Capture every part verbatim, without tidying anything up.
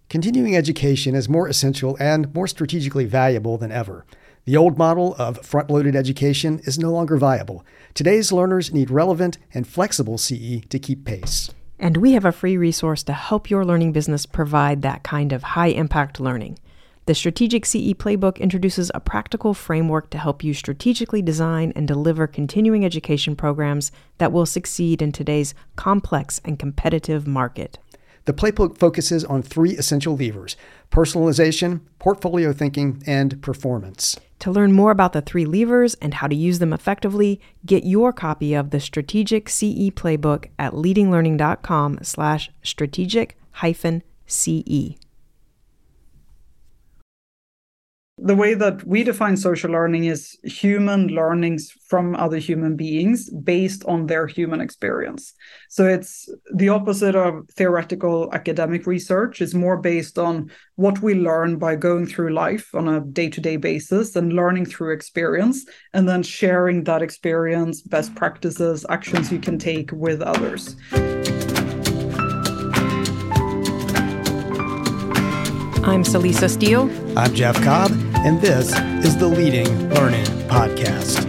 Continuing education is more essential and more strategically valuable than ever. The old model of front-loaded education is no longer viable. Today's learners need relevant and flexible C E to keep pace. And we have a free resource to help your learning business provide that kind of high-impact learning. The Strategic C E Playbook introduces a practical framework to help you strategically design and deliver continuing education programs that will succeed in today's complex and competitive market. The playbook focuses on three essential levers: personalization, portfolio thinking, and performance. To learn more about the three levers and how to use them effectively, get your copy of the Strategic C E Playbook at leadinglearning.com slash strategic hyphen CE. The way that we define social learning is human learnings from other human beings based on their human experience. So it's the opposite of theoretical academic research. It's more based on what we learn by going through life on a day-to-day basis and learning through experience, and then sharing that experience, best practices, actions you can take with others. I'm Celisa Steele. I'm Jeff Cobb, and this is the Leading Learning Podcast.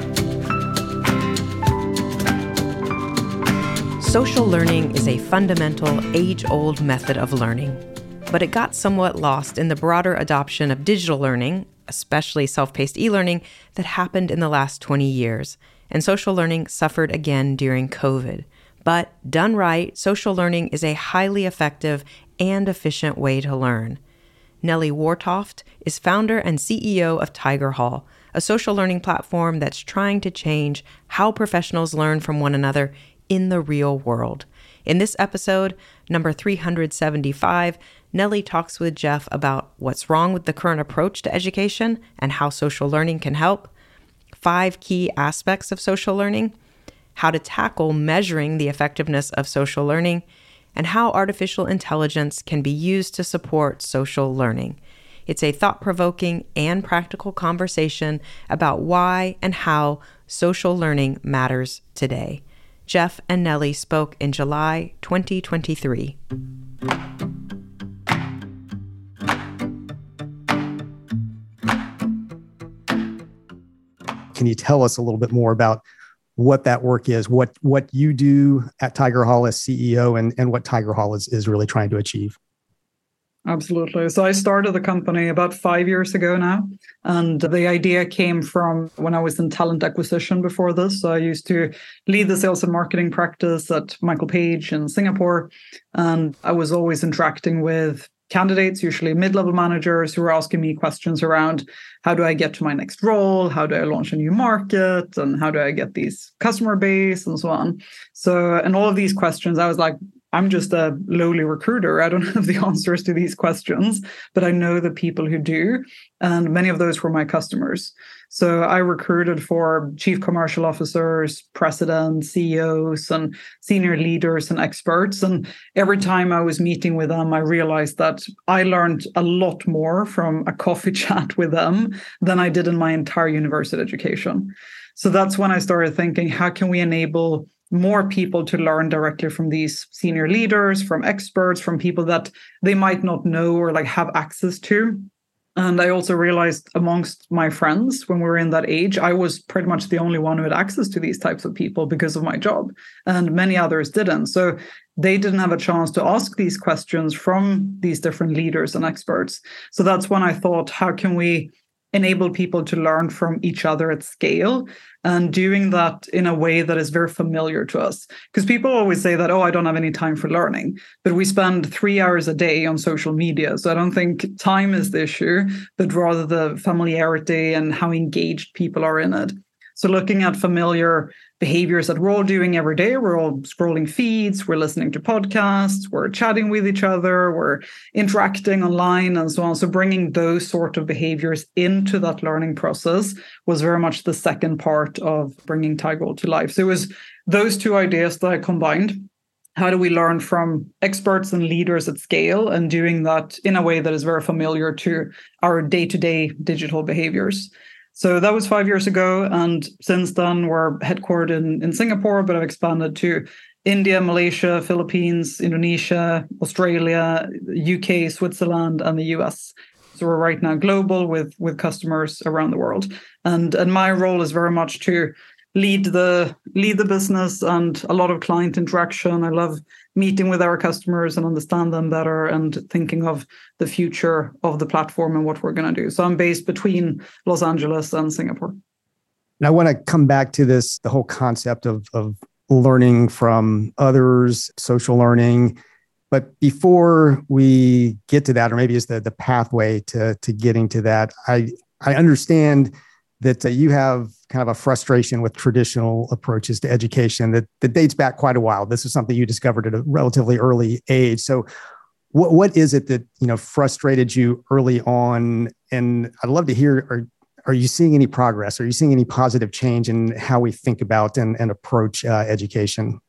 Social learning is a fundamental, age-old method of learning, but it got somewhat lost in the broader adoption of digital learning, especially self-paced e-learning, that happened in the last twenty years, and social learning suffered again during COVID. But done right, social learning is a highly effective and efficient way to learn. Nellie Wartoft is founder and C E O of Tiger Hall, a social learning platform that's trying to change how professionals learn from one another in the real world. In this episode, number three hundred seventy-five, Nellie talks with Jeff about what's wrong with the current approach to education and how social learning can help, five key aspects of social learning, how to tackle measuring the effectiveness of social learning, and how artificial intelligence can be used to support social learning. It's a thought-provoking and practical conversation about why and how social learning matters today. Jeff and Nellie spoke in July twenty twenty-three. Can you tell us a little bit more about what that work is, what what you do at Tiger Hall as C E O, and, and what Tiger Hall is, is really trying to achieve? Absolutely. So I started the company about five years ago now. And the idea came from when I was in talent acquisition before this. So I used to lead the sales and marketing practice at Michael Page in Singapore. And I was always interacting with candidates, usually mid-level managers, who were asking me questions around how do I get to my next role? How do I launch a new market? And how do I get these customer base and so on? So, and all of these questions, I was like, I'm just a lowly recruiter. I don't have the answers to these questions, but I know the people who do. And many of those were my customers. So I recruited for chief commercial officers, presidents, C E Os, and senior leaders and experts. And every time I was meeting with them, I realized that I learned a lot more from a coffee chat with them than I did in my entire university education. So that's when I started thinking, how can we enable more people to learn directly from these senior leaders, from experts, from people that they might not know or like have access to. And I also realized amongst my friends, when we were in that age, I was pretty much the only one who had access to these types of people because of my job, and many others didn't. So they didn't have a chance to ask these questions from these different leaders and experts. So that's when I thought, how can we enable people to learn from each other at scale, and doing that in a way that is very familiar to us? Because people always say that, oh, I don't have any time for learning, but we spend three hours a day on social media. So I don't think time is the issue, but rather the familiarity and how engaged people are in it. So looking at familiar behaviors that we're all doing every day, we're all scrolling feeds, we're listening to podcasts, we're chatting with each other, we're interacting online and so on. So bringing those sort of behaviors into that learning process was very much the second part of bringing Tiger Hall to life. So it was those two ideas that I combined. How do we learn from experts and leaders at scale, and doing that in a way that is very familiar to our day-to-day digital behaviors? So that was five years ago. And since then, we're headquartered in, in Singapore, but I've expanded to India, Malaysia, Philippines, Indonesia, Australia, U K, Switzerland, and the U S. So we're right now global with, with customers around the world. And, and my role is very much to lead the lead the business and a lot of client interaction. I love meeting with our customers and understand them better and thinking of the future of the platform and what we're going to do. So I'm based between Los Angeles and Singapore. And I want to come back to this, the whole concept of, of learning from others, social learning. But before we get to that, or maybe it's the, the pathway to, to getting to that, I, I understand that uh, you have kind of a frustration with traditional approaches to education that, that dates back quite a while. This is something you discovered at a relatively early age. So what what is it that, you know, frustrated you early on? And I'd love to hear, are, are you seeing any progress? Are you seeing any positive change in how we think about and, and approach uh, education?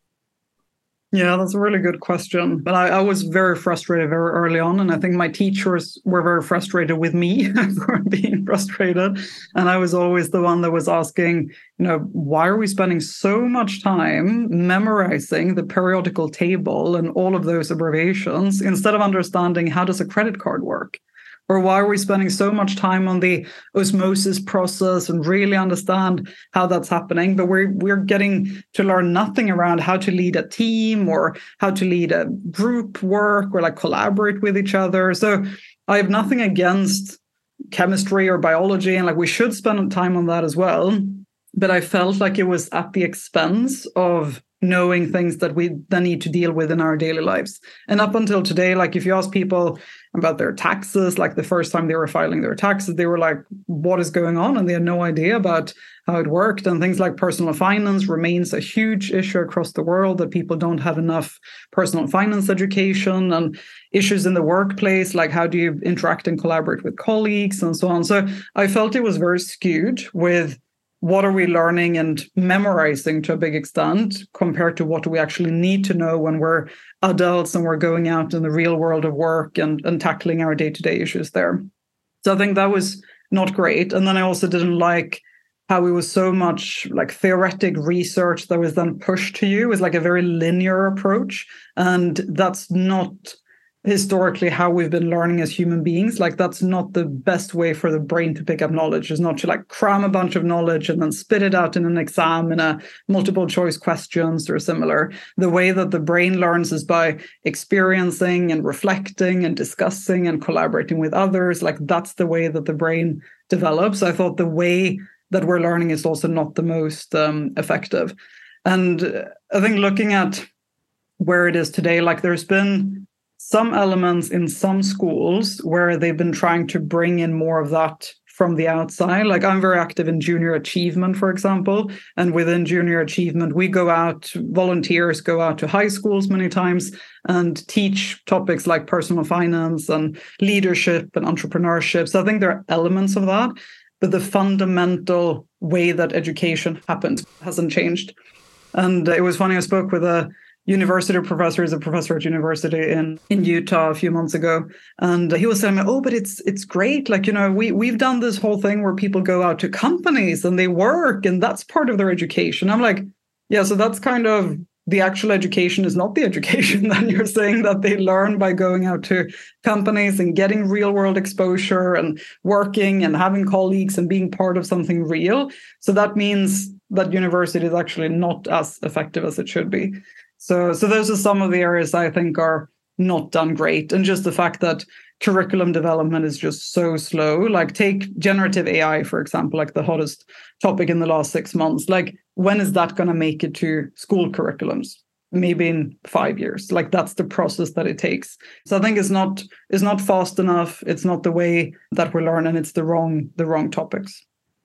Yeah, that's a really good question. But I, I was very frustrated very early on. And I think my teachers were very frustrated with me for being frustrated. And I was always the one that was asking, you know, why are we spending so much time memorizing the periodical table and all of those abbreviations instead of understanding how does a credit card work? Or why are we spending so much time on the osmosis process and really understand how that's happening? But we're we're getting to learn nothing around how to lead a team or how to lead a group work or like collaborate with each other. So I have nothing against chemistry or biology, and like we should spend time on that as well. But I felt like it was at the expense of knowing things that we then need to deal with in our daily lives. And up until today, like if you ask people about their taxes, like the first time they were filing their taxes, they were like, what is going on? And they had no idea about how it worked. And things like personal finance remains a huge issue across the world, that people don't have enough personal finance education, and issues in the workplace, like how do you interact and collaborate with colleagues and so on. So I felt it was very skewed with what are we learning and memorizing to a big extent compared to what do we actually need to know when we're adults and we're going out in the real world of work and, and tackling our day-to-day issues there. So I think that was not great. And then I also didn't like how it was so much like theoretic research that was then pushed to you. It was like a very linear approach. And that's not historically how we've been learning as human beings. Like that's not the best way for the brain to pick up knowledge. It's not to like cram a bunch of knowledge and then spit it out in an exam in a multiple choice questions or similar. The way that the brain learns is by experiencing and reflecting and discussing and collaborating with others. Like that's the way that the brain develops. I thought the way that we're learning is also not the most um, effective. And I think looking at where it is today, like there's been some elements in some schools where they've been trying to bring in more of that from the outside. Like I'm very active in junior achievement, for example. And within junior achievement, we go out, volunteers go out to high schools many times and teach topics like personal finance and leadership and entrepreneurship. So I think there are elements of that, but the fundamental way that education happened hasn't changed. And it was funny, I spoke with a university professor, is a professor at university in, in Utah a few months ago. And he was telling me, oh, but it's it's great. Like, you know, we, we've done this whole thing where people go out to companies and they work and that's part of their education. I'm like, yeah, so that's kind of the actual education is not the education. Then you're saying that they learn by going out to companies and getting real world exposure and working and having colleagues and being part of something real. So that means that university is actually not as effective as it should be. So, so those are some of the areas I think are not done great. And just the fact that curriculum development is just so slow. Like take generative A I, for example, like the hottest topic in the last six months. Like when is that going to make it to school curriculums? Maybe in five years. Like that's the process that it takes. So I think it's not it's not fast enough. It's not the way that we learn, and it's the wrong the wrong topics.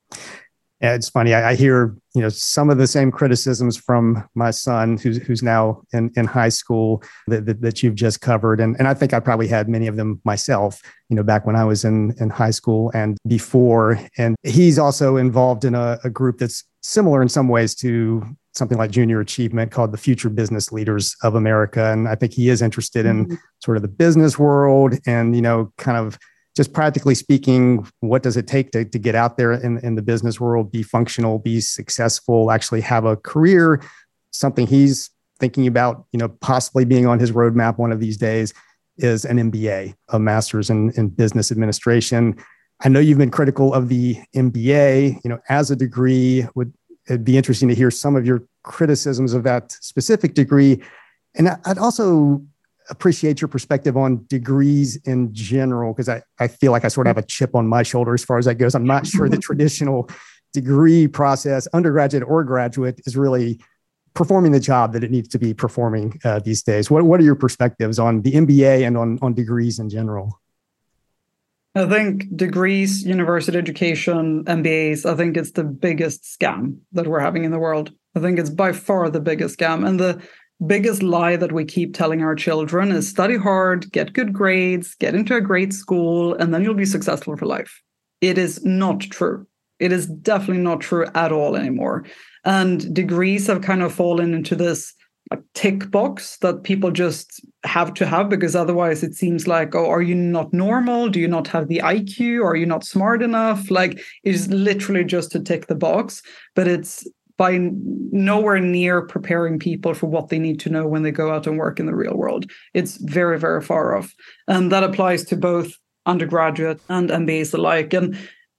Yeah, it's funny. I, I hear, you know, some of the same criticisms from my son, who's who's now in, in high school, that, that that you've just covered, and and I think I probably had many of them myself, you know, back when I was in in high school and before. And he's also involved in a, a group that's similar in some ways to something like Junior Achievement called the Future Business Leaders of America, and I think he is interested in mm-hmm. sort of the business world and, you know, kind of. Just practically speaking, what does it take to, to get out there in, in the business world, be functional, be successful, actually have a career, something he's thinking about, you know, possibly being on his roadmap one of these days is an M B A, a master's in, in business administration. I know you've been critical of the M B A, you know, as a degree. Would it'd be interesting to hear some of your criticisms of that specific degree. And I'd also appreciate your perspective on degrees in general, because I, I feel like I sort of have a chip on my shoulder as far as that goes. I'm not sure the traditional degree process, undergraduate or graduate, is really performing the job that it needs to be performing uh, these days. What What are your perspectives on the M B A and on, on degrees in general? I think degrees, university education, M B As, I think it's the biggest scam that we're having in the world. I think it's by far the biggest scam. And the biggest lie that we keep telling our children is study hard, get good grades, get into a great school, and then you'll be successful for life. It is not true. It is definitely not true at all anymore. And degrees have kind of fallen into this like tick box that people just have to have, because otherwise it seems like, oh, are you not normal? Do you not have the I Q? Are you not smart enough? Like, it's literally just to tick the box, but it's by nowhere near preparing people for what they need to know when they go out and work in the real world. It's very, very far off. And that applies to both undergraduate and M B As alike. And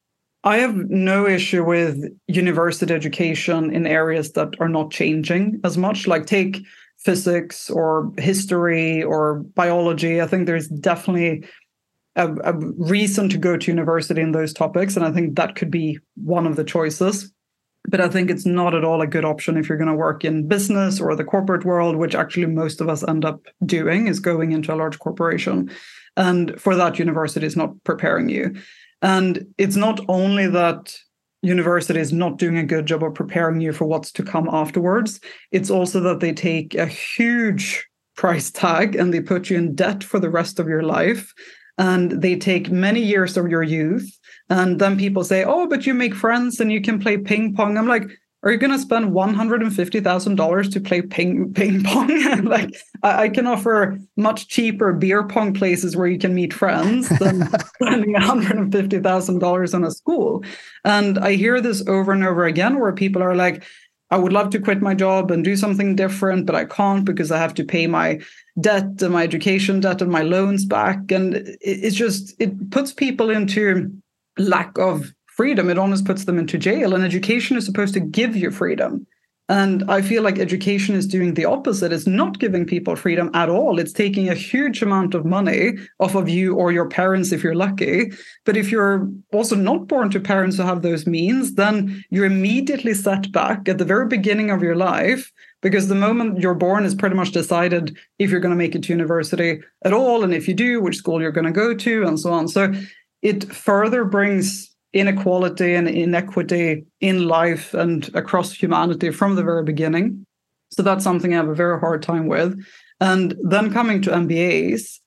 I have no issue with university education in areas that are not changing as much, like take physics or history or biology. I think there's definitely a, a reason to go to university in those topics, and I think that could be one of the choices. But I think it's not at all a good option if you're going to work in business or the corporate world, which actually most of us end up doing, is going into a large corporation. And for that, university is not preparing you. And it's not only that university is not doing a good job of preparing you for what's to come afterwards. It's also that they take a huge price tag and they put you in debt for the rest of your life. And they take many years of your youth. And then people say, oh, but you make friends and you can play ping pong. I'm like, are you going to spend one hundred fifty thousand dollars to play ping, ping pong? Like, I, I can offer much cheaper beer pong places where you can meet friends than spending one hundred fifty thousand dollars on a school. And I hear this over and over again where people are like, I would love to quit my job and do something different, but I can't because I have to pay my debt and my education debt and my loans back. And it, it's just, it puts people into lack of freedom. It almost puts them into jail. And education is supposed to give you freedom. And I feel like education is doing the opposite. It's not giving people freedom at all. It's taking a huge amount of money off of you or your parents if you're lucky. But if you're also not born to parents who have those means, then you're immediately set back at the very beginning of your life, because the moment you're born is pretty much decided if you're going to make it to university at all. And if you do, which school you're going to go to and so on. So it further brings inequality and inequity in life and across humanity from the very beginning. So that's something I have a very hard time with. And then coming to M B As,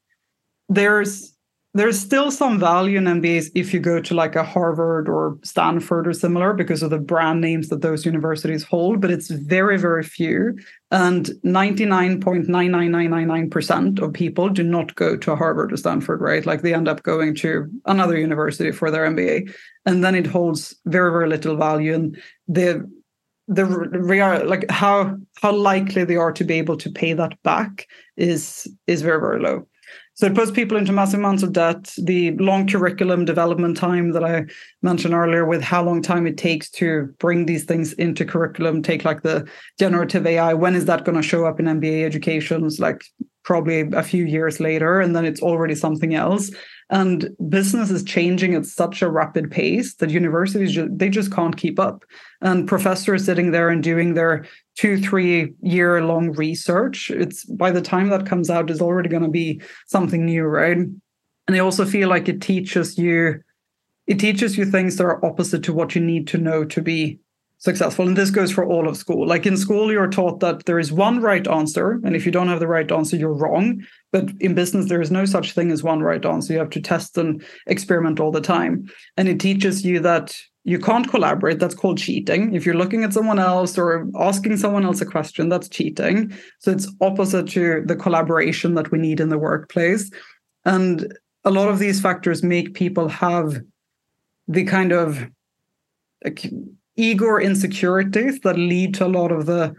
there's there's still some value in M B As if you go to like a Harvard or Stanford or similar because of the brand names that those universities hold, but it's very, very few. And ninety-nine point nine nine nine nine nine percent of people do not go to Harvard or Stanford, right? Like they end up going to another university for their M B A. And then it holds very, very little value. And the the real like how how likely they are to be able to pay that back is is very, very low. So it puts people into massive amounts of debt. The long curriculum development time that I mentioned earlier, with how long time it takes to bring these things into curriculum, take like the generative A I, when is that going to show up in M B A education? It's like probably a few years later, and then it's already something else. And business is changing at such a rapid pace that universities, just, they just can't keep up. And professors sitting there and doing their two, three year long research, it's by the time that comes out, is already going to be something new, right? And I also feel like it teaches you, it teaches you things that are opposite to what you need to know to be successful. And this goes for all of school. Like in school, you're taught that there is one right answer. And if you don't have the right answer, you're wrong. But in business, there is no such thing as one right answer. You have to test and experiment all the time. And it teaches you that you can't collaborate. That's called cheating. If you're looking at someone else or asking someone else a question, that's cheating. So it's opposite to the collaboration that we need in the workplace. And a lot of these factors make people have the kind of like, ego or insecurities that lead to a lot of the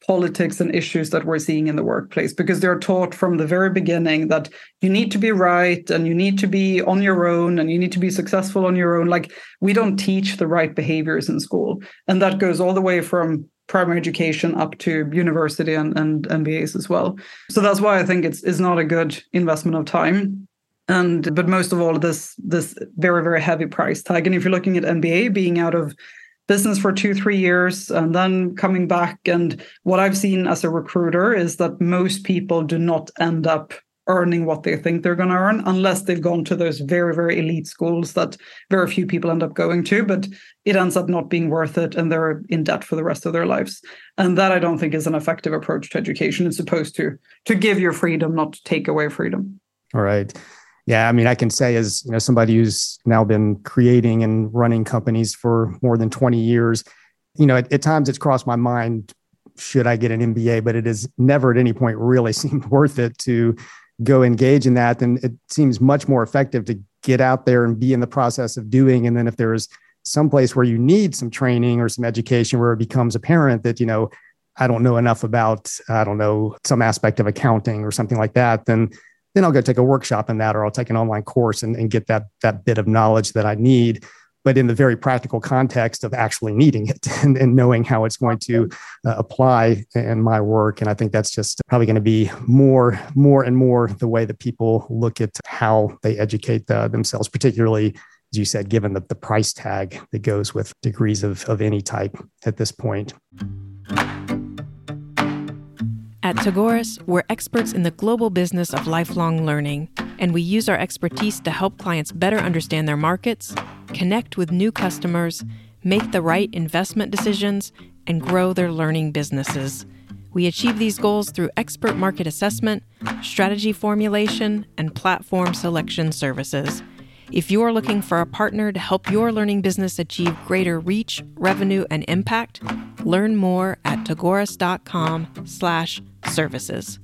politics and issues that we're seeing in the workplace, because they're taught from the very beginning that you need to be right and you need to be on your own and you need to be successful on your own. Like, we don't teach the right behaviors in school. And that goes all the way from primary education up to university and, and M B As as well. So that's why I think it's, it's not a good investment of time. And but most of all, this this very, very heavy price tag. And if you're looking at M B A being out of business for two, three years and then coming back, and what I've seen as a recruiter is that most people do not end up earning what they think they're going to earn unless they've gone to those very, very elite schools that very few people end up going to, but it ends up not being worth it and they're in debt for the rest of their lives. And that I don't think is an effective approach to education. It's supposed to to give you freedom, not to take away freedom. All right. Yeah, I mean, I can say as, you know, somebody who's now been creating and running companies for more than twenty years, you know, at, at times it's crossed my mind, should I get an M B A? But it has never at any point really seemed worth it to go engage in that. And it seems much more effective to get out there and be in the process of doing. And then if there's some place where you need some training or some education where it becomes apparent that, you know, I don't know enough about, I don't know, some aspect of accounting or something like that, then then I'll go take a workshop in that, or I'll take an online course and, and get that, that bit of knowledge that I need, but in the very practical context of actually needing it and, and knowing how it's going to uh, apply in my work. And I think that's just probably going to be more, more and more the way that people look at how they educate the, themselves, particularly, as you said, given the, the price tag that goes with degrees of, of any type at this point. At Tagoras, we're experts in the global business of lifelong learning, and we use our expertise to help clients better understand their markets, connect with new customers, make the right investment decisions, and grow their learning businesses. We achieve these goals through expert market assessment, strategy formulation, and platform selection services. If you are looking for a partner to help your learning business achieve greater reach, revenue, and impact, learn more at tagoras.com slash services.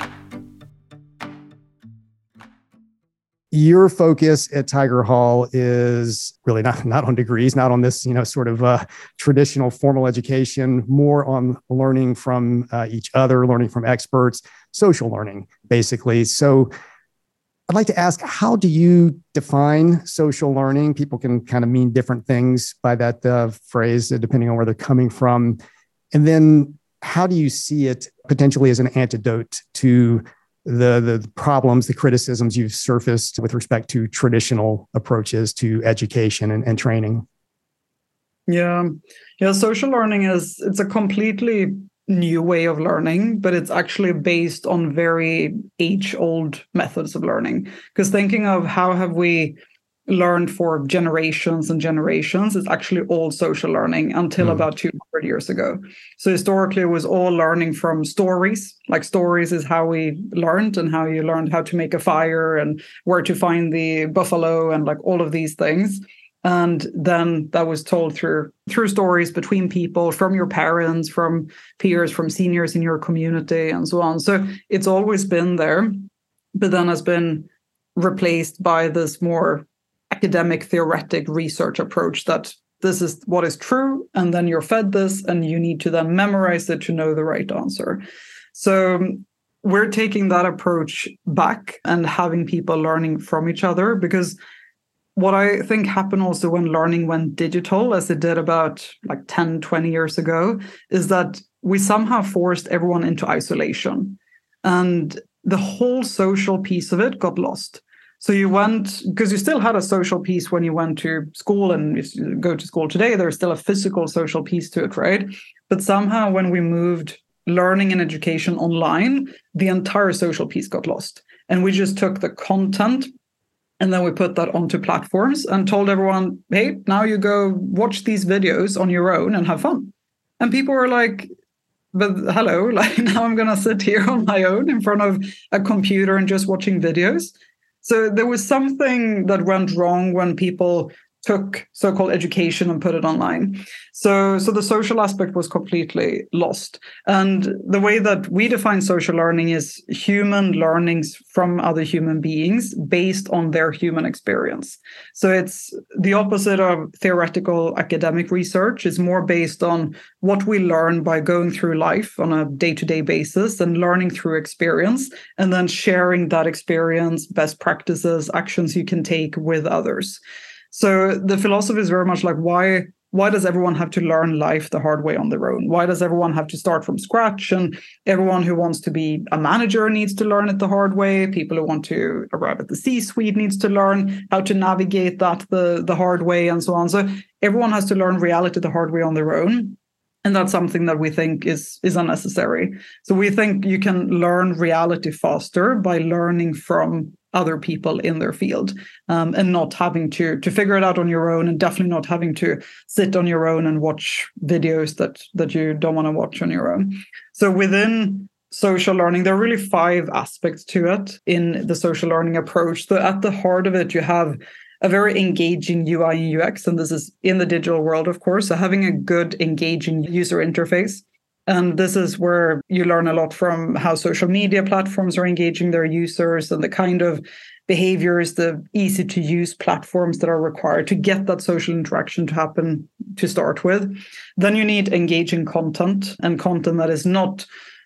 Your focus at Tiger Hall is really not, not on degrees, not on this, you know, sort of uh, traditional formal education, more on learning from uh, each other, learning from experts, social learning, basically. So I'd like to ask, how do you define social learning? People can kind of mean different things by that uh, phrase, depending on where they're coming from. And then how do you see it potentially as an antidote to the, the problems, the criticisms you've surfaced with respect to traditional approaches to education and, and training? Yeah. Yeah. Social learning is, it's a completely new way of learning, but it's actually based on very age-old methods of learning. Because thinking of how have we learned for generations and generations, it's actually all social learning until mm. about two hundred years ago. So historically, it was all learning from stories. Like stories is how we learned, and how you learned how to make a fire and where to find the buffalo and like all of these things. And then that was told through through stories between people, from your parents, from peers, from seniors in your community, and so on. So it's always been there, but then has been replaced by this more academic, theoretic research approach that this is what is true, and then you're fed this, and you need to then memorize it to know the right answer. So we're taking that approach back and having people learning from each other, because what I think happened also when learning went digital, as it did about like ten, twenty years ago, is that we somehow forced everyone into isolation. And the whole social piece of it got lost. So you went, because you still had a social piece when you went to school, and if you go to school today, there's still a physical social piece to it, right? But somehow when we moved learning and education online, the entire social piece got lost. And we just took the content and then we put that onto platforms and told everyone, hey, now you go watch these videos on your own and have fun. And people were like, but hello, like now I'm going to sit here on my own in front of a computer and just watching videos. So there was something that went wrong when people took so-called education and put it online. So, so the social aspect was completely lost. And the way that we define social learning is human learnings from other human beings based on their human experience. So it's the opposite of theoretical academic research. It's more based on what we learn by going through life on a day-to-day basis and learning through experience, and then sharing that experience, best practices, actions you can take with others. So the philosophy is very much like, why why does everyone have to learn life the hard way on their own? Why does everyone have to start from scratch? And everyone who wants to be a manager needs to learn it the hard way. People who want to arrive at the C-suite needs to learn how to navigate that the, the hard way, and so on. So everyone has to learn reality the hard way on their own. And that's something that we think is, is unnecessary. So we think you can learn reality faster by learning from other people in their field, um, and not having to to figure it out on your own, and definitely not having to sit on your own and watch videos that that you don't want to watch on your own. So within social learning, there are really five aspects to it in the social learning approach. So at the heart of it, you have a very engaging U I and U X, and this is in the digital world, of course. So having a good, engaging user interface. And this is where you learn a lot from how social media platforms are engaging their users and the kind of behaviors, the easy to use platforms that are required to get that social interaction to happen to start with. Then you need engaging content, and content that is not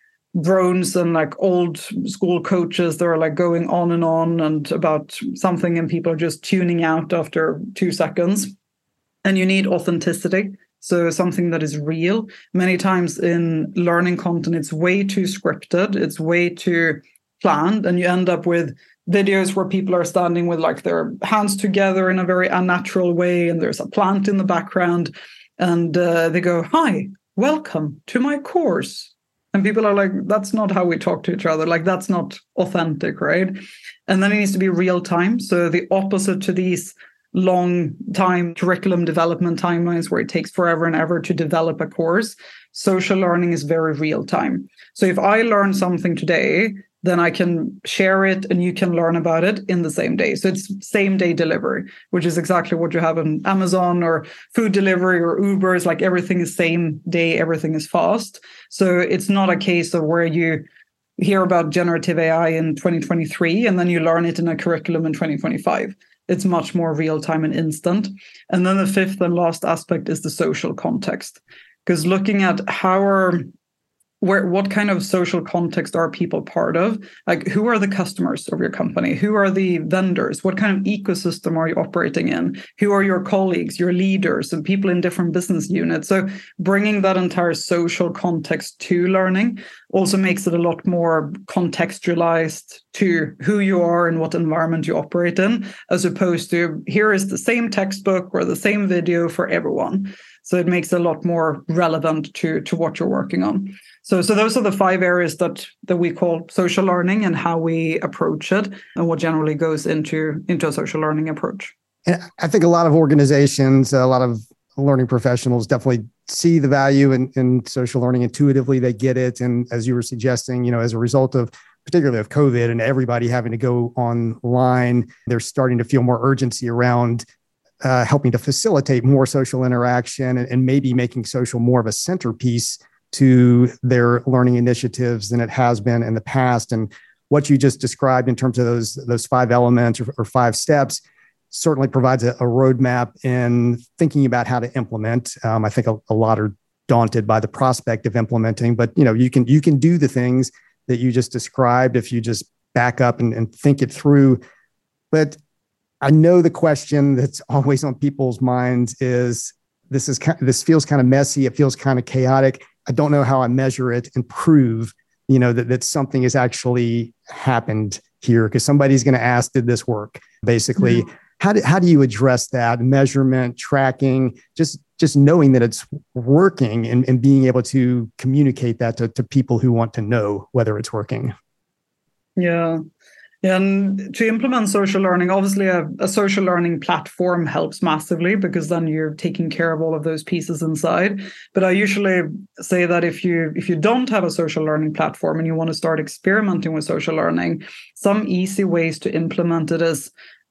drones and like old school coaches that are like going on and on and about something, and people are just tuning out after two seconds. And you need authenticity. So something that is real. Many times in learning content, it's way too scripted. It's way too planned. And you end up with videos where people are standing with like their hands together in a very unnatural way. And there's a plant in the background. And uh, they go, "Hi, welcome to my course." And people are like, that's not how we talk to each other. Like, that's not authentic, right? And then it needs to be real time. So the opposite to these long time curriculum development timelines where it takes forever and ever to develop a course, social learning is very real time. So if I learn something today, then I can share it and you can learn about it in the same day. So it's same day delivery, which is exactly what you have on Amazon or food delivery or Uber. It's like everything is same day, everything is fast. So it's not a case of where you hear about generative A I in twenty twenty-three and then you learn it in a curriculum in twenty twenty-five. It's much more real time and instant. And then the fifth and last aspect is the social context. Because looking at how are Where, what kind of social context are people part of? Like, who are the customers of your company? Who are the vendors? What kind of ecosystem are you operating in? Who are your colleagues, your leaders, and people in different business units? So bringing that entire social context to learning also makes it a lot more contextualized to who you are and what environment you operate in, as opposed to here is the same textbook or the same video for everyone. So it makes it a lot more relevant to, to what you're working on. So, so those are the five areas that, that we call social learning and how we approach it and what generally goes into, into a social learning approach. And I think a lot of organizations, a lot of learning professionals definitely see the value in, in social learning intuitively. They get it. And as you were suggesting, you know, as a result of particularly of COVID and everybody having to go online, they're starting to feel more urgency around uh, helping to facilitate more social interaction and, and maybe making social more of a centerpiece to their learning initiatives than it has been in the past. And what you just described in terms of those, those five elements or, or five steps certainly provides a, a roadmap in thinking about how to implement. Um, I think a, a lot are daunted by the prospect of implementing, but you know, you can you can do the things that you just described if you just back up and, and think it through. But I know the question that's always on people's minds is, this is kind of, this feels kind of messy. It feels kind of chaotic. I don't know how I measure it and prove, you know, that, that something has actually happened here, because somebody's going to ask, did this work? Basically, mm-hmm. how do, how do you address that? Measurement, tracking, just just knowing that it's working and, and being able to communicate that to, to people who want to know whether it's working. Yeah. And to implement social learning, obviously a, a social learning platform helps massively, because then you're taking care of all of those pieces inside. But I usually say that if you if you don't have a social learning platform and you want to start experimenting with social learning, some easy ways to implement it is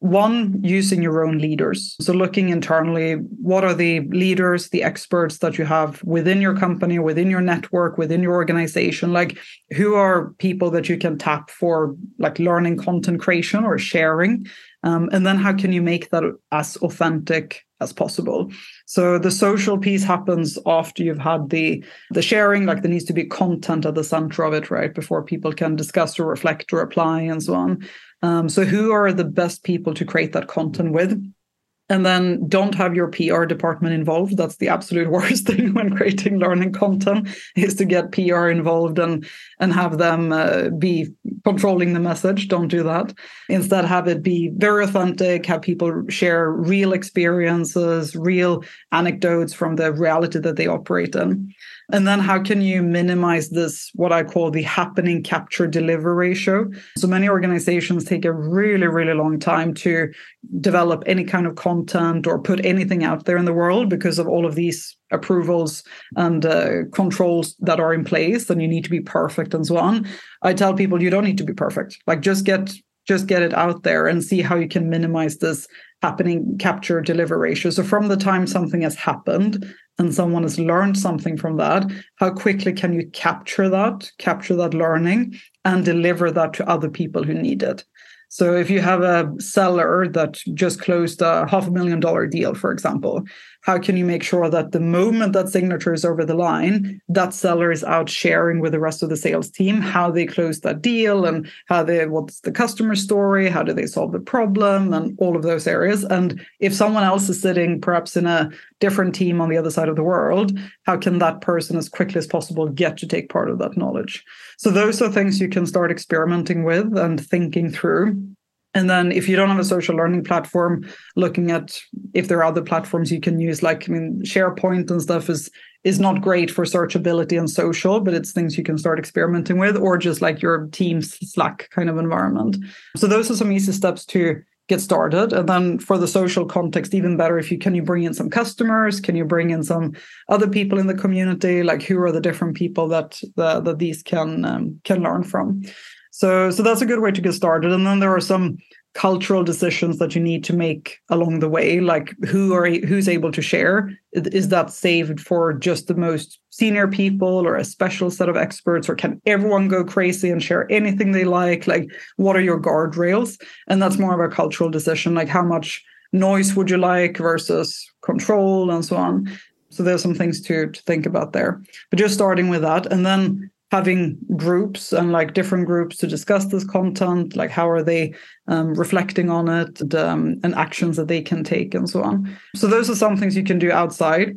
One, using your own leaders. So looking internally, what are the leaders, the experts that you have within your company, within your network, within your organization? Like, who are people that you can tap for like learning content creation or sharing? Um, and then how can you make that as authentic as possible? So the social piece happens after you've had the, the sharing, like there needs to be content at the center of it, right? Before people can discuss or reflect or apply and so on. Um, so who are the best people to create that content with? And then don't have your P R department involved. That's the absolute worst thing when creating learning content, is to get P R involved and, and have them uh, be controlling the message. Don't do that. Instead, have it be very authentic, have people share real experiences, real anecdotes from the reality that they operate in. And then how can you minimize this, what I call the happening capture deliver ratio? So many organizations take a really, really long time to develop any kind of content or put anything out there in the world because of all of these approvals and uh, controls that are in place, and you need to be perfect and so on. I tell people you don't need to be perfect. Like just get just get it out there and see how you can minimize this happening capture deliver ratio. So from the time something has happened and someone has learned something from that, how quickly can you capture that, capture that learning and deliver that to other people who need it? So if you have a seller that just closed a half a million dollar deal, for example, how can you make sure that the moment that signature is over the line, that seller is out sharing with the rest of the sales team how they closed that deal and how they, what's the customer story, how do they solve the problem, and all of those areas. And if someone else is sitting perhaps in a different team on the other side of the world, how can that person as quickly as possible get to take part of that knowledge? So those are things you can start experimenting with and thinking through. And then if you don't have a social learning platform, looking at if there are other platforms you can use, like, I mean, SharePoint and stuff is is not great for searchability and social, but it's things you can start experimenting with, or just like your Teams Slack kind of environment. So those are some easy steps to get started. And then for the social context, even better if you can you bring in some customers, can you bring in some other people in the community, like who are the different people that the, that these can um, can learn from. So, so that's a good way to get started. And then there are some cultural decisions that you need to make along the way, like who are who's able to share. Is that saved for just the most senior people or a special set of experts, or can everyone go crazy and share anything they like? Like, what are your guardrails? And that's more of a cultural decision, like how much noise would you like versus control and so on. So there's some things to, to think about there. But just starting with that, and then having groups and like different groups to discuss this content, like how are they um, reflecting on it, and, um, and actions that they can take and so on. So those are some things you can do outside.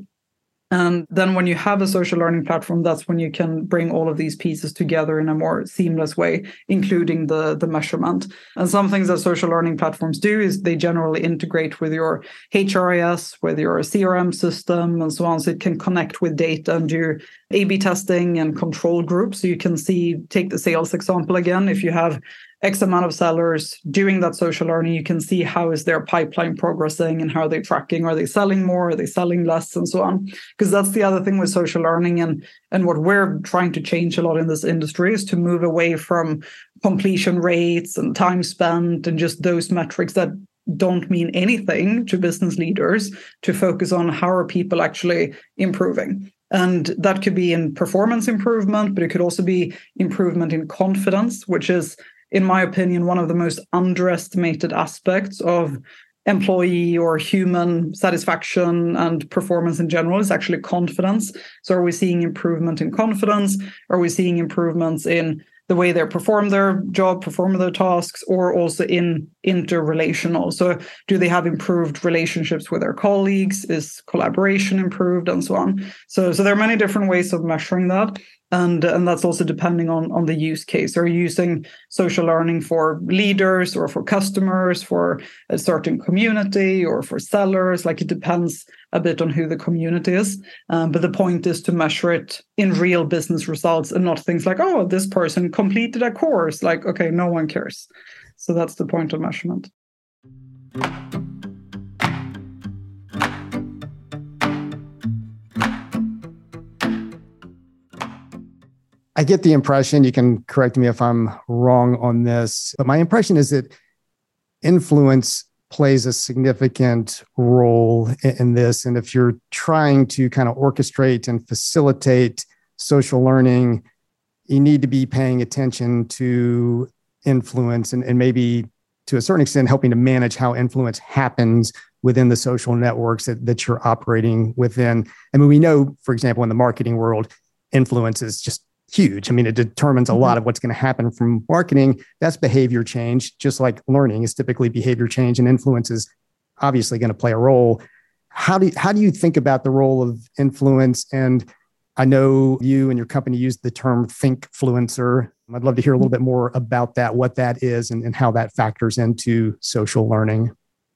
And then when you have a social learning platform, that's when you can bring all of these pieces together in a more seamless way, including the, the measurement. And some things that social learning platforms do is they generally integrate with your H R I S, with your C R M system and so on. So it can connect with data and do A B testing and control groups. So you can see, take the sales example again, if you have X amount of sellers doing that social learning, you can see how is their pipeline progressing and how are they tracking. Are they selling more? Are they selling less? And so on. Because that's the other thing with social learning. And, and what we're trying to change a lot in this industry is to move away from completion rates and time spent and just those metrics that don't mean anything to business leaders, to focus on how are people actually improving. And that could be in performance improvement, but it could also be improvement in confidence, which is, in my opinion, one of the most underestimated aspects of employee or human satisfaction and performance in general is actually confidence. So are we seeing improvement in confidence? Are we seeing improvements in the way they perform their job, perform their tasks, or also in interrelational? So do they have improved relationships with their colleagues? Is collaboration improved and so on? So, so there are many different ways of measuring that. And, and that's also depending on, on the use case. Are you using social learning for leaders or for customers, for a certain community or for sellers? Like, it depends a bit on who the community is. Um, but the point is to measure it in real business results and not things like, oh, this person completed a course. Like, okay, no one cares. So that's the point of measurement. I get the impression, you can correct me if I'm wrong on this, but my impression is that influence plays a significant role in, in this. And if you're trying to kind of orchestrate and facilitate social learning, you need to be paying attention to influence and, and maybe to a certain extent helping to manage how influence happens within the social networks that, that you're operating within. I mean, we know, for example, in the marketing world, influence is just huge. I mean, it determines a lot of what's going to happen from marketing. That's behavior change, just like learning is typically behavior change, and influence is obviously going to play a role. How do you, how do you think about the role of influence? And I know you and your company use the term thinkfluencer. I'd love to hear a little bit more about that, what that is, and, and how that factors into social learning.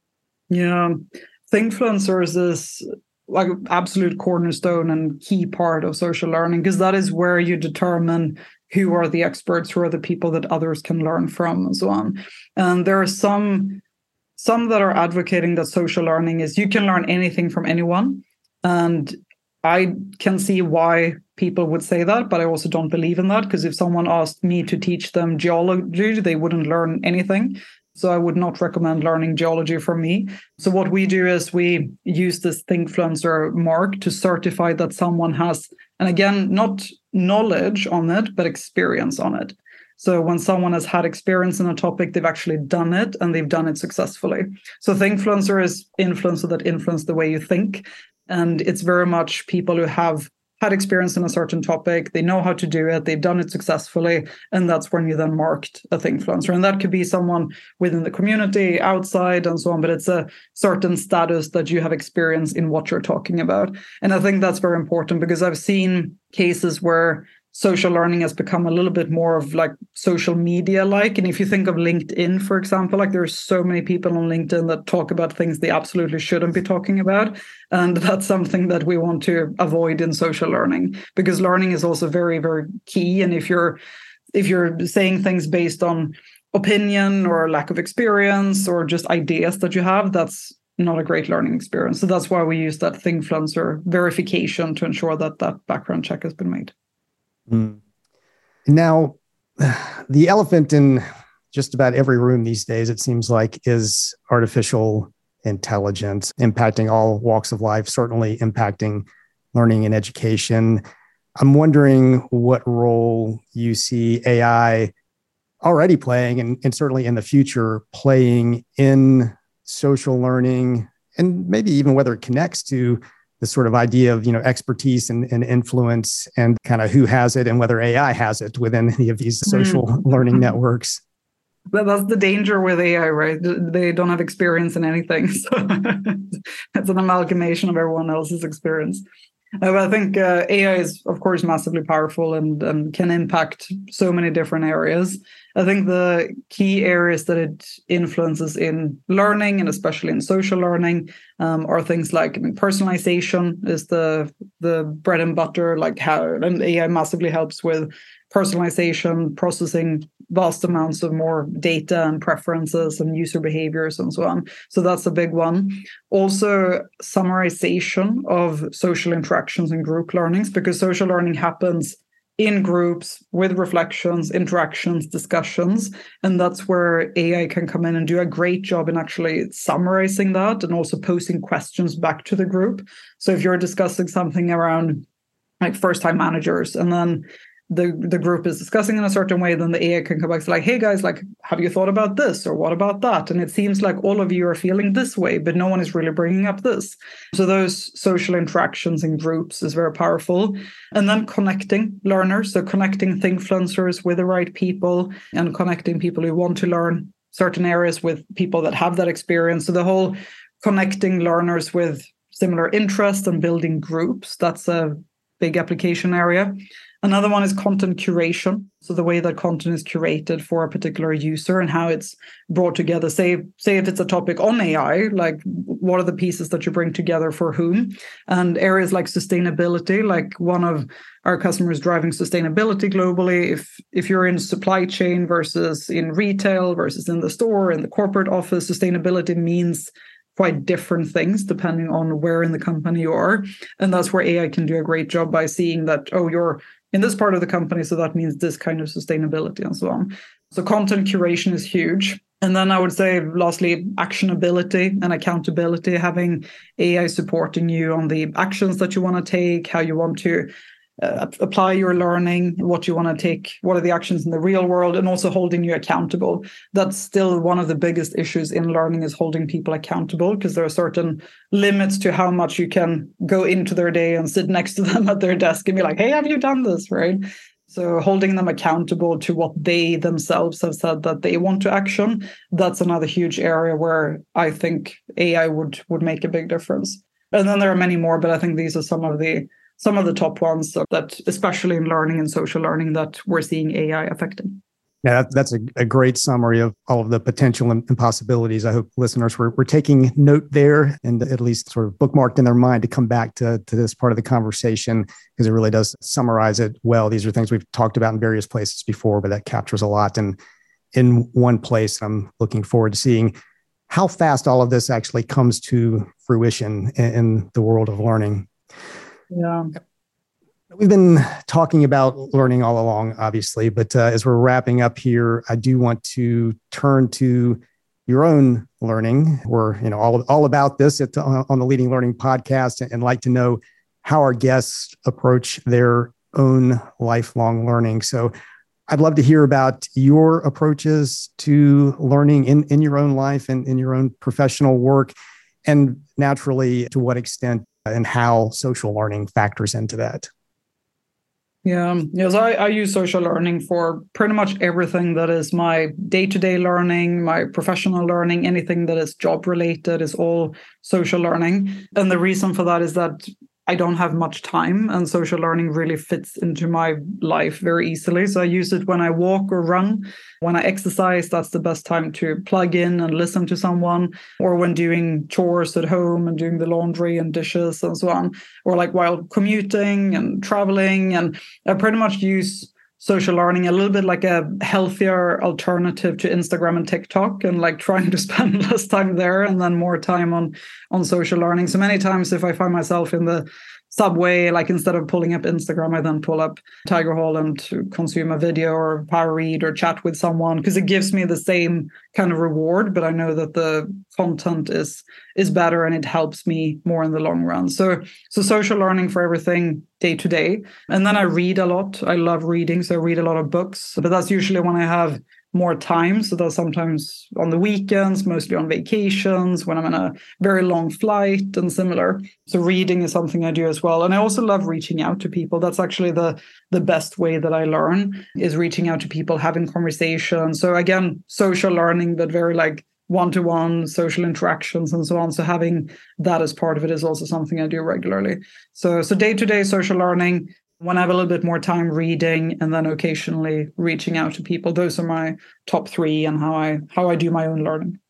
Yeah, thinkfluencers is like absolute cornerstone and key part of social learning, because that is where you determine who are the experts, who are the people that others can learn from, and so on. And there are some some that are advocating that social learning is you can learn anything from anyone. And I can see why people would say that, but I also don't believe in that, because if someone asked me to teach them geology, they wouldn't learn anything. So I would not recommend learning geology for me. So what we do is we use this thinkfluencer mark to certify that someone has, and again, not knowledge on it, but experience on it. So when someone has had experience in a topic, they've actually done it and they've done it successfully. So thinkfluencer is influencer that influence the way you think. And it's very much people who have had experience in a certain topic, they know how to do it, they've done it successfully, and that's when you then marked a thinkfluencer. And that could be someone within the community, outside, and so on, but it's a certain status that you have experience in what you're talking about. And I think that's very important, because I've seen cases where social learning has become a little bit more of like social media-like. And if you think of LinkedIn, for example, like there's so many people on LinkedIn that talk about things they absolutely shouldn't be talking about. And that's something that we want to avoid in social learning, because learning is also very, very key. And if you're if you're saying things based on opinion or lack of experience or just ideas that you have, that's not a great learning experience. So that's why we use that thinkfluencer verification to ensure that that background check has been made. Mm. Now, the elephant in just about every room these days, it seems like, is artificial intelligence impacting all walks of life, certainly impacting learning and education. I'm wondering what role you see A I already playing and, and certainly in the future playing in social learning, and maybe even whether it connects to the sort of idea of, you know, expertise and, and influence and kind of who has it and whether A I has it within any of these social mm. learning networks. But that's the danger with A I, right? They don't have experience in anything. So it's an amalgamation of everyone else's experience. Uh, but I think uh, A I is, of course, massively powerful and, and can impact so many different areas. I think the key areas that it influences in learning, and especially in social learning, um, are things like, I mean, personalization is the the bread and butter, like how and A I massively helps with personalization, processing vast amounts of more data and preferences and user behaviors and so on. So that's a big one. Also, summarization of social interactions and group learnings, because social learning happens in groups with reflections, interactions, discussions. And that's where A I can come in and do a great job in actually summarizing that and also posing questions back to the group. So if you're discussing something around like first-time managers, and then the the group is discussing in a certain way, then the A I can come back to like, hey guys, like, have you thought about this? Or what about that? And it seems like all of you are feeling this way, but no one is really bringing up this. So those social interactions in groups is very powerful. And then connecting learners. So connecting thinkfluencers with the right people and connecting people who want to learn certain areas with people that have that experience. So the whole connecting learners with similar interests and building groups, that's a big application area. Another one is content curation. So the way that content is curated for a particular user and how it's brought together. Say, say if it's a topic on A I, like what are the pieces that you bring together for whom? And areas like sustainability, like one of our customers driving sustainability globally. If, if you're in supply chain versus in retail versus in the store, in the corporate office, sustainability means quite different things depending on where in the company you are. And that's where A I can do a great job by seeing that, oh, you're in this part of the company, so that means this kind of sustainability and so on. So content curation is huge. And then I would say, lastly, actionability and accountability, having A I supporting you on the actions that you want to take, how you want to uh, apply your learning, what you want to take, what are the actions in the real world, and also holding you accountable. That's still one of the biggest issues in learning, is holding people accountable, because there are certain limits to how much you can go into their day and sit next to them at their desk and be like, hey, have you done this, right? So holding them accountable to what they themselves have said that they want to action, that's another huge area where I think A I would would make a big difference. And then there are many more, but I think these are some of the some of the top ones that, especially in learning and social learning, that we're seeing A I affecting. Yeah, that's a, a great summary of all of the potential and possibilities. I hope listeners were, were taking note there and at least sort of bookmarked in their mind to come back to, to this part of the conversation, because it really does summarize it well. These are things we've talked about in various places before, but that captures a lot in, in one place. I'm looking forward to seeing how fast all of this actually comes to fruition in, in the world of learning. Yeah. We've been talking about learning all along, obviously, but uh, as we're wrapping up here, I do want to turn to your own learning. We're, you know, all, all about this at, on the Leading Learning podcast, and, and like to know how our guests approach their own lifelong learning. So I'd love to hear about your approaches to learning in, in your own life and in your own professional work, and naturally, to what extent and how social learning factors into that. Yeah, yes, I, I use social learning for pretty much everything that is my day-to-day learning, my professional learning, anything that is job related is all social learning. And the reason for that is that I don't have much time, and social learning really fits into my life very easily. So I use it when I walk or run. When I exercise, that's the best time to plug in and listen to someone, or when doing chores at home and doing the laundry and dishes and so on, or like while commuting and traveling. And I pretty much use social learning a little bit like a healthier alternative to Instagram and TikTok, and like trying to spend less time there and then more time on on social learning. So many times if I find myself in the subway, like instead of pulling up Instagram, I then pull up Tiger Hall and consume a video or power read or chat with someone, because it gives me the same kind of reward, but I know that the content is is better and it helps me more in the long run. So so social learning for everything day to day. And then I read a lot. I love reading, so I read a lot of books, but that's usually when I have more time. So that's sometimes on the weekends, mostly on vacations, when I'm on a very long flight and similar. So reading is something I do as well. And I also love reaching out to people. That's actually the, the best way that I learn, is reaching out to people, having conversations. So again, social learning, but very like one-to-one social interactions and so on. So having that as part of it is also something I do regularly. So, so day-to-day social learning, when I have a little bit more time, reading, and then occasionally reaching out to people. Those are my top three and how I how I do my own learning.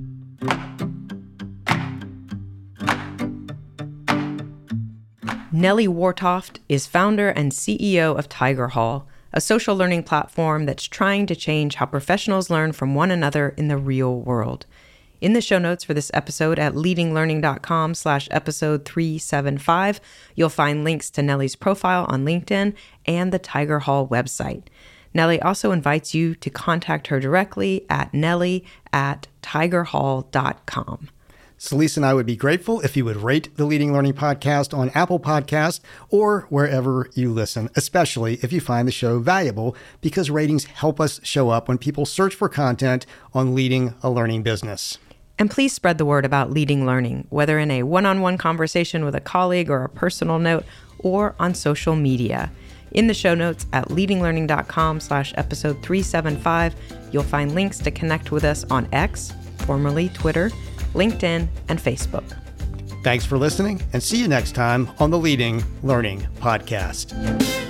Nelly Wartoft is founder and C E O of Tiger Hall, a social learning platform that's trying to change how professionals learn from one another in the real world. In the show notes for this episode at leadinglearning.com slash episode 375, you'll find links to Nelly's profile on LinkedIn and the Tiger Hall website. Nelly also invites you to contact her directly at nelly at tigerhall dot com. Celeste and I would be grateful if you would rate the Leading Learning Podcast on Apple Podcasts or wherever you listen, especially if you find the show valuable, because ratings help us show up when people search for content on leading a learning business. And please spread the word about Leading Learning, whether in a one-on-one conversation with a colleague or a personal note, or on social media. In the show notes at leadinglearning.com slash episode 375, you'll find links to connect with us on X, formerly Twitter, LinkedIn, and Facebook. Thanks for listening, and see you next time on the Leading Learning Podcast.